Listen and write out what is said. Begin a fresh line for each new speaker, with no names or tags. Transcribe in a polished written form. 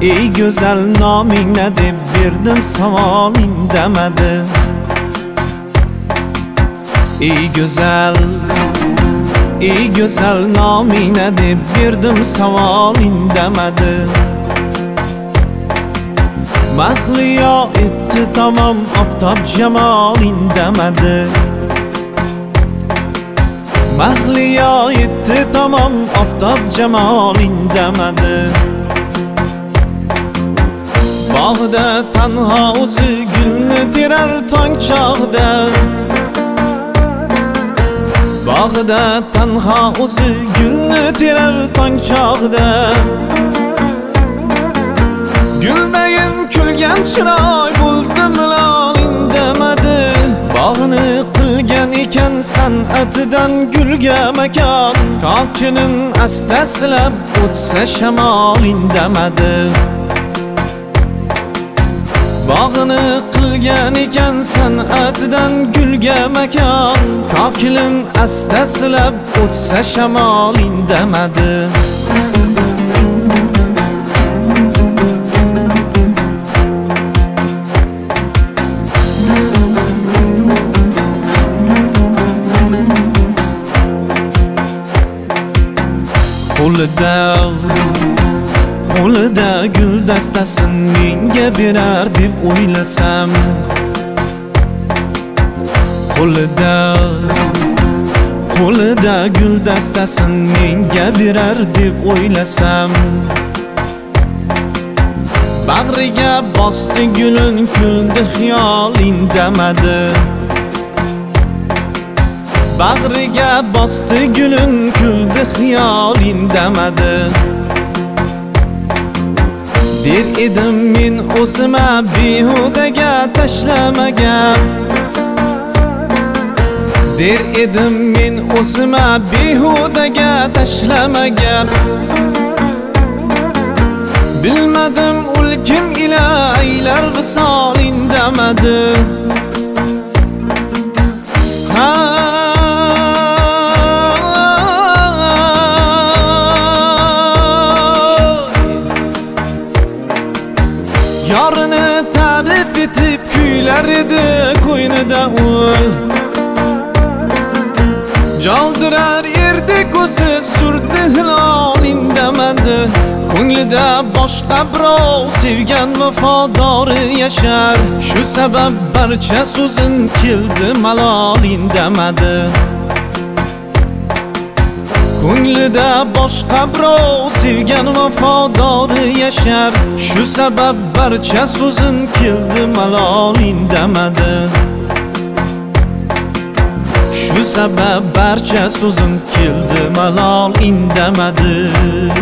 Ey güzel namingni deb berdim savol indamadi. Ey güzel namingni deb berdim savol indamadi. Mahliyo etdi tamom oftob jamol indamadi. Mahliyo etdi tamom oftob jamol indamadi. Bog'da tanho o'zi gulni terar tong chog'da. Bog'da tanho o'zi gulni terar tong chog'da. Guldayin kulgan chiroy bo'ldim lol indamadi. Bog'ni qilgan ekan san'atidan gulga makon. Kokinin astasilab o'tsa shamol indamadi. Bog'ni qilgan ekan san'atidan gulga makon. Kokilin astasilab o'tsa shamol indamadi. Qo'lida gul dastasin menga berar deb o'ylasam. Qo'lida gul dastasin menga berar deb o'ylasam. Bag'riga bosdi gulin kuldi xiyol indamadi. Bag'riga bosdi gulin kuldi xiyol indamadi. Der edim men o'zima behudaga tashlamagan. Der edim men o'zima behudaga tashlamagan. Bilmadim ul kim ila aylar visol indamadi. Yorini ta'rif etib kuylar edi qo'ynida ul. Joldirar erdi ko'zi surdi hilol indamadi. Ko'nglida boshqa birov sevgan vafodori yashar. Shu sabab barcha so'zin keldi malol indamadi. Ko'nglida boshqa birov sevgan vafodori yashar. Shu sabab barcha so'zin keldi malol indamadi. Shu sabab barcha so'zim keldi malol indamadi.